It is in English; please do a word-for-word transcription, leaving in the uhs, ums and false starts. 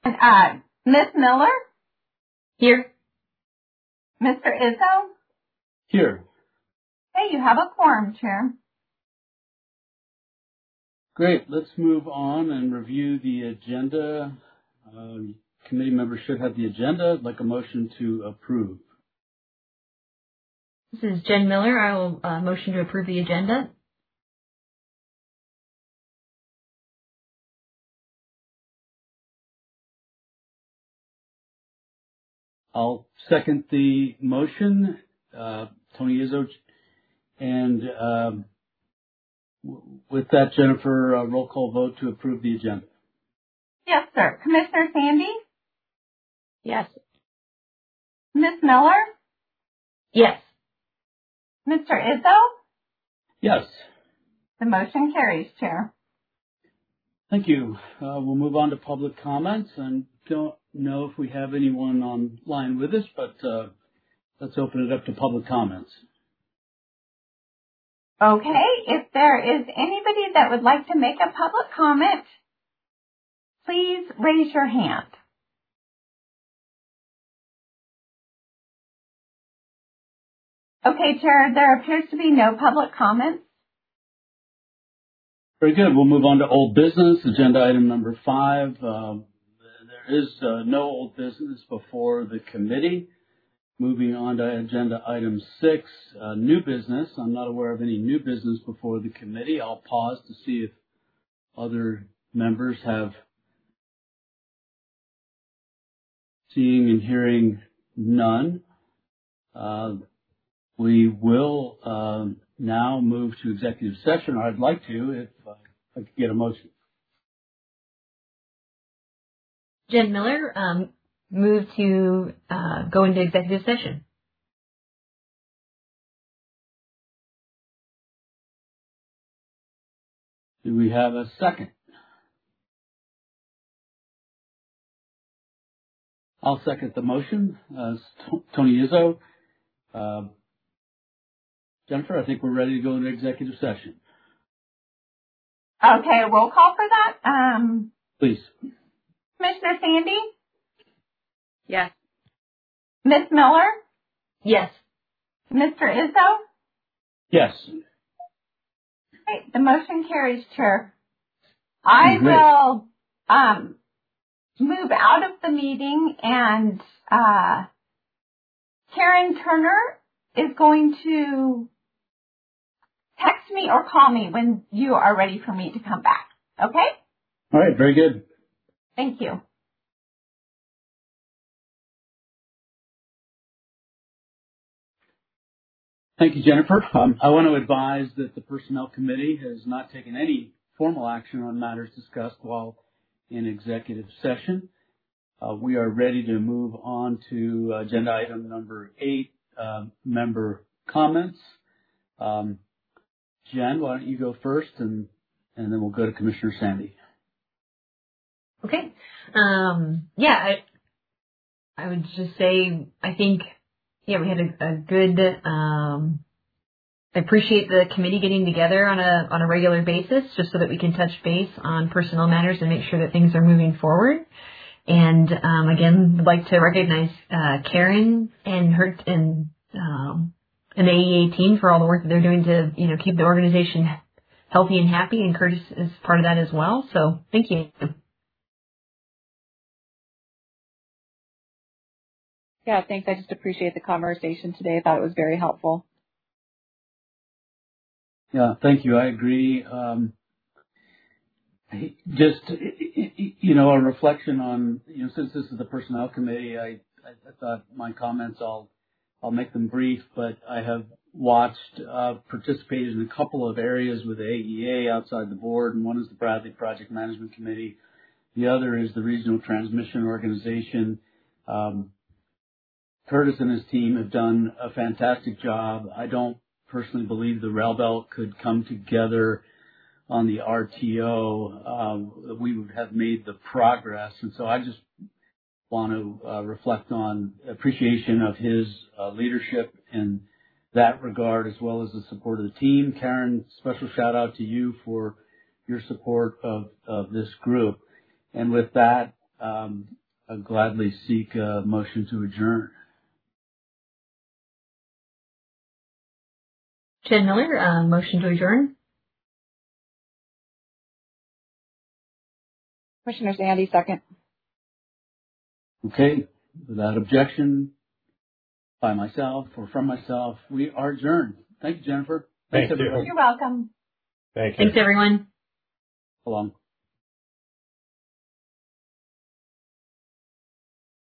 Uh, Miss Miller? Here. Mister Izzo? Here. Hey, you have a quorum, Chair. Great. Let's move on and review the agenda. Uh, committee members should have the agenda. I'd like a motion to approve. This is Jen Miller. I will uh, motion to approve the agenda. I'll second the motion. Uh, Tony Izzo. And um, w- with that, Jennifer, uh, roll call vote to approve the agenda. Yes, sir. Commissioner Sandy? Yes. Miss Miller? Yes. Mister Izzo? Yes. The motion carries, Chair. Thank you. Uh, we'll move on to public comments. And don't know if we have anyone online with us, but uh, let's open it up to public comments. Okay, if there is anybody that would like to make a public comment, please raise your hand. Okay, Chair, there appears to be no public comments. Very good. We'll move on to old business, agenda item number five. Um, there is uh, no old business before the committee. Moving on to agenda item six, uh, new business. I'm not aware of any new business before the committee. I'll pause to see if other members have. Seeing and hearing none. Uh, we will um, now move to executive session, or I'd like to, if uh, I could get a motion. Jen Miller, um, move to uh, go into executive session. Do we have a second? I'll second the motion. Uh, Tony Izzo. Uh, Jennifer, I think we're ready to go into executive session. Okay, roll call for that. Um, Please. Commissioner Sandy? Yes. Miss Miller? Yes. Mister Izzo? Yes. Great, the motion carries, Chair. I Great. will um, move out of the meeting, and uh, Karen Turner is going to text me or call me when you are ready for me to come back. Okay? All right, very good. Thank you. Thank you, Jennifer. Um, I want to advise that the Personnel Committee has not taken any formal action on matters discussed while in executive session. Uh, we are ready to move on to agenda item number eight, uh, member comments. Um, Jen, why don't you go first, and, and then we'll go to Commissioner Sandy. Okay. Um, yeah, I, I would just say, I think, yeah, we had a, a good, um, I appreciate the committee getting together on a, on a regular basis just so that we can touch base on personnel matters and make sure that things are moving forward. And, um, again, would like to recognize, uh, Karen and her, and, um, and the A E A team for all the work that they're doing to, you know, keep the organization healthy and happy, and Curtis is part of that as well. So thank you. Yeah, thanks. I just appreciate the conversation today. I thought it was very helpful. Yeah, thank you. I agree. Um, just, you know, a reflection on, you know, since this is the Personnel Committee, I, I, I thought my comments, I'll, I'll make them brief, but I have watched, uh, participated in a couple of areas with the A E A outside the board, and one is the Bradley Project Management Committee. The other is the Regional Transmission Organization. Um, Curtis and his team have done a fantastic job. I don't personally believe the rail belt could come together on the R T O. Um, we would have made the progress. And so I just want to uh, reflect on appreciation of his uh, leadership in that regard, as well as the support of the team. Karen, special shout out to you for your support of, of this group. And with that, um, I'll gladly seek a motion to adjourn. Jen Miller, uh, motion to adjourn. Commissioner Sandy, second. Okay, without objection, by myself or from myself, we are adjourned. Thank you, Jennifer. Thank Thanks, you. everybody. You're welcome. Thank you. Thanks, everyone. So long.